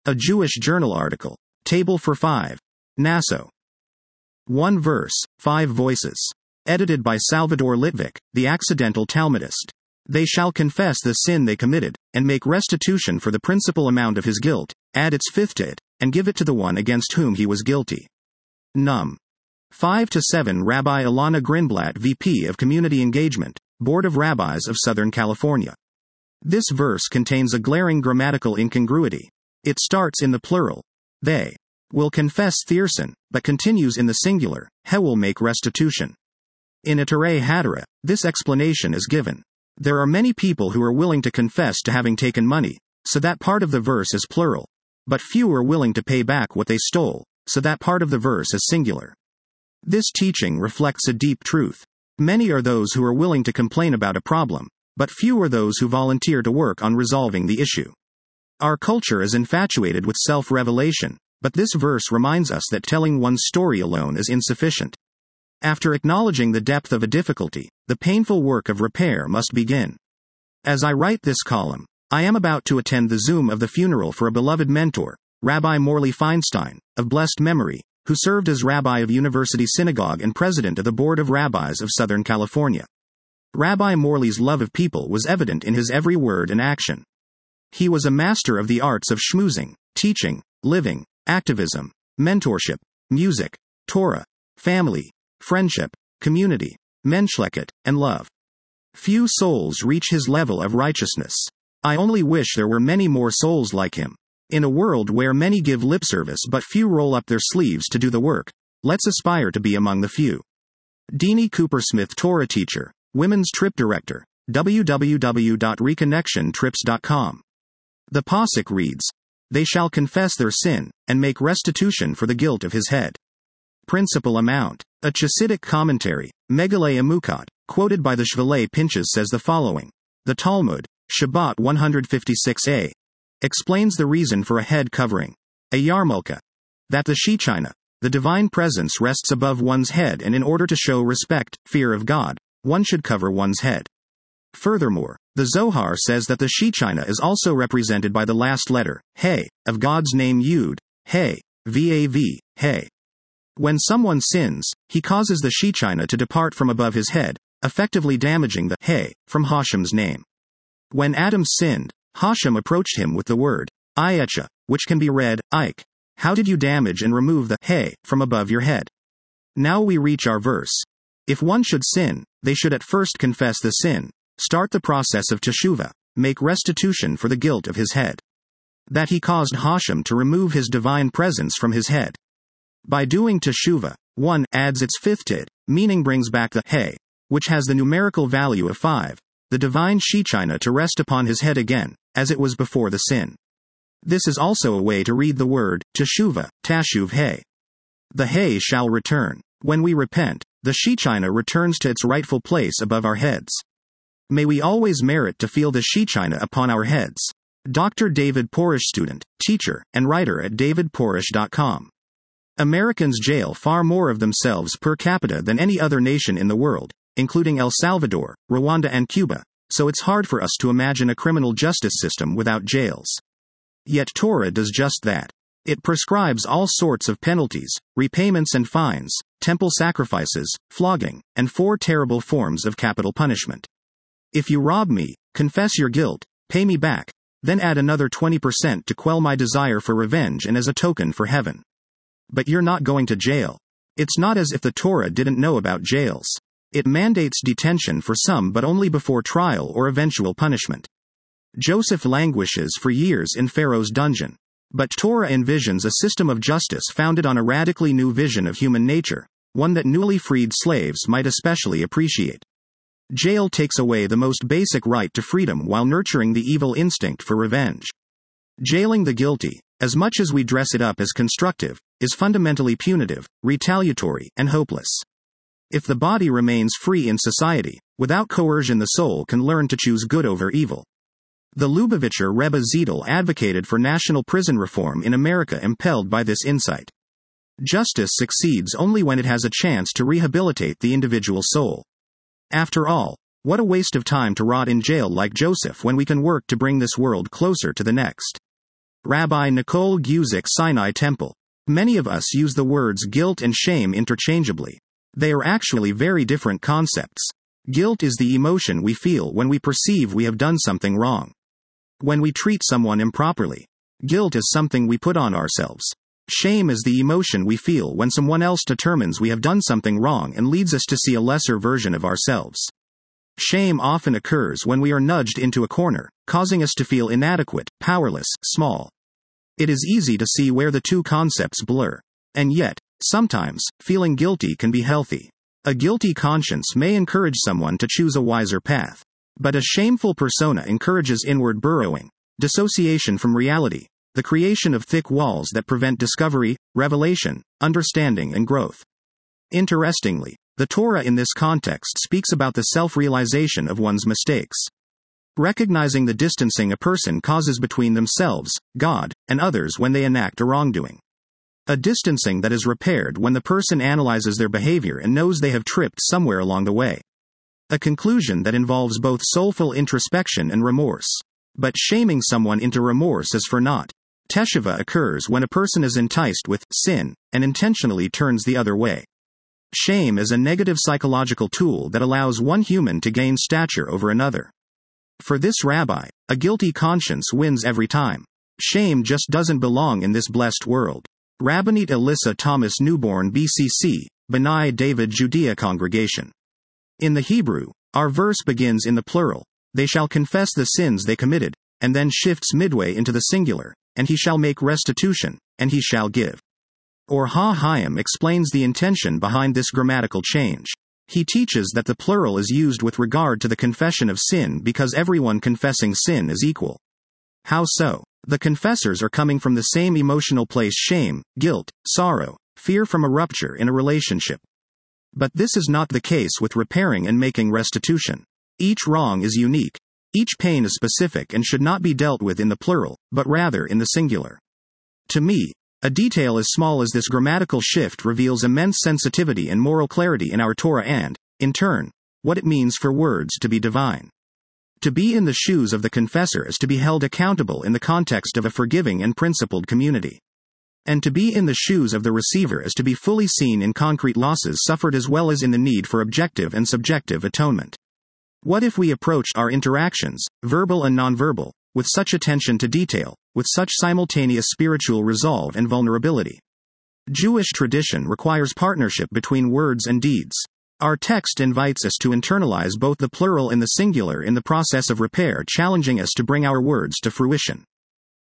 A Jewish Journal article. Table for 5. Naso. 1 verse, 5 voices. Edited by Salvador Litvik, the accidental Talmudist. They shall confess the sin they committed, and make restitution for the principal amount of his guilt, add its fifth to it, and give it to the one against whom he was guilty. Num. 5-7 Rabbi Ilana Grinblatt, VP of Community Engagement, Board of Rabbis of Southern California. This verse contains a glaring grammatical incongruity. It starts in the plural. They will confess thirsin, but continues in the singular. He will make restitution. In Atarei Hadara, this explanation is given. There are many people who are willing to confess to having taken money, so that part of the verse is plural. But few are willing to pay back what they stole, so that part of the verse is singular. This teaching reflects a deep truth. Many are those who are willing to complain about a problem, but few are those who volunteer to work on resolving the issue. Our culture is infatuated with self-revelation, but this verse reminds us that telling one's story alone is insufficient. After acknowledging the depth of a difficulty, the painful work of repair must begin. As I write this column, I am about to attend the Zoom of the funeral for a beloved mentor, Rabbi Morley Feinstein, of blessed memory, who served as rabbi of University Synagogue and president of the Board of Rabbis of Southern California. Rabbi Morley's love of people was evident in his every word and action. He was a master of the arts of schmoozing, teaching, living, activism, mentorship, music, Torah, family, friendship, community, menschlichkeit, and love. Few souls reach his level of righteousness. I only wish there were many more souls like him. In a world where many give lip service but few roll up their sleeves to do the work, let's aspire to be among the few. Deanie Coopersmith, Torah teacher, Women's Trip Director, www.reconnectiontrips.com. The Pasuk reads, "They shall confess their sin, and make restitution for the guilt of his head." Principal amount. A Chassidic commentary, Megillah Amukot, quoted by the Shvalei Pinches, says the following. The Talmud, Shabbat 156a, explains the reason for a head covering, a yarmulke, that the Shechina, the divine presence, rests above one's head, and in order to show respect, fear of God, one should cover one's head. Furthermore, the Zohar says that the Shechina is also represented by the last letter, He, of God's name Yud, He, Vav, He. When someone sins, he causes the Shechina to depart from above his head, effectively damaging the He from Hashem's name. When Adam sinned, Hashem approached him with the word, Ayecha, which can be read, Ike. How did you damage and remove the He from above your head? Now we reach our verse. If one should sin, they should at first confess the sin, start the process of teshuvah, make restitution for the guilt of his head. That he caused Hashem to remove his divine presence from his head. By doing teshuvah, one adds its fifth tid, meaning brings back the He, which has the numerical value of 5, the divine Shechina, to rest upon his head again, as it was before the sin. This is also a way to read the word teshuvah, tashuv He. The He shall return. When we repent, the Shechina returns to its rightful place above our heads. May we always merit to feel the Shechina upon our heads. Dr. David Porish, student, teacher, and writer at davidporish.com. Americans jail far more of themselves per capita than any other nation in the world, including El Salvador, Rwanda, and Cuba, so it's hard for us to imagine a criminal justice system without jails. Yet Torah does just that. It prescribes all sorts of penalties, repayments and fines, temple sacrifices, flogging, and 4 terrible forms of capital punishment. If you rob me, confess your guilt, pay me back, then add another 20% to quell my desire for revenge and as a token for heaven. But you're not going to jail. It's not as if the Torah didn't know about jails. It mandates detention for some, but only before trial or eventual punishment. Joseph languishes for years in Pharaoh's dungeon. But Torah envisions a system of justice founded on a radically new vision of human nature, one that newly freed slaves might especially appreciate. Jail takes away the most basic right to freedom while nurturing the evil instinct for revenge. Jailing the guilty, as much as we dress it up as constructive, is fundamentally punitive, retaliatory, and hopeless. If the body remains free in society, without coercion the soul can learn to choose good over evil. The Lubavitcher Rebbe Ziedel advocated for national prison reform in America, impelled by this insight. Justice succeeds only when it has a chance to rehabilitate the individual soul. After all, what a waste of time to rot in jail like Joseph when we can work to bring this world closer to the next. Rabbi Nicole Guzik, Sinai Temple. Many of us use the words guilt and shame interchangeably. They are actually very different concepts. Guilt is the emotion we feel when we perceive we have done something wrong. When we treat someone improperly. Guilt is something we put on ourselves. Shame is the emotion we feel when someone else determines we have done something wrong and leads us to see a lesser version of ourselves. Shame often occurs when we are nudged into a corner, causing us to feel inadequate, powerless, small. It is easy to see where the two concepts blur. And yet, sometimes, feeling guilty can be healthy. A guilty conscience may encourage someone to choose a wiser path. But a shameful persona encourages inward burrowing, dissociation from reality, the creation of thick walls that prevent discovery, revelation, understanding, and growth. Interestingly, the Torah in this context speaks about the self-realization of one's mistakes. Recognizing the distancing a person causes between themselves, God, and others when they enact a wrongdoing. A distancing that is repaired when the person analyzes their behavior and knows they have tripped somewhere along the way. A conclusion that involves both soulful introspection and remorse. But shaming someone into remorse is for naught. Teshuvah occurs when a person is enticed with sin and intentionally turns the other way. Shame is a negative psychological tool that allows one human to gain stature over another. For this rabbi, a guilty conscience wins every time. Shame just doesn't belong in this blessed world. Rabbinate Alyssa Thomas Newborn BCC, B'nai David Judea Congregation. In the Hebrew, our verse begins in the plural, they shall confess the sins they committed, and then shifts midway into the singular, and he shall make restitution, and he shall give. Or Ha-Chaim explains the intention behind this grammatical change. He teaches that the plural is used with regard to the confession of sin because everyone confessing sin is equal. How so? The confessors are coming from the same emotional place: shame, guilt, sorrow, fear from a rupture in a relationship. But this is not the case with repairing and making restitution. Each wrong is unique. Each pain is specific and should not be dealt with in the plural, but rather in the singular. To me, a detail as small as this grammatical shift reveals immense sensitivity and moral clarity in our Torah and, in turn, what it means for words to be divine. To be in the shoes of the confessor is to be held accountable in the context of a forgiving and principled community. And to be in the shoes of the receiver is to be fully seen in concrete losses suffered as well as in the need for objective and subjective atonement. What if we approached our interactions, verbal and nonverbal, with such attention to detail, with such simultaneous spiritual resolve and vulnerability? Jewish tradition requires partnership between words and deeds. Our text invites us to internalize both the plural and the singular in the process of repair, challenging us to bring our words to fruition.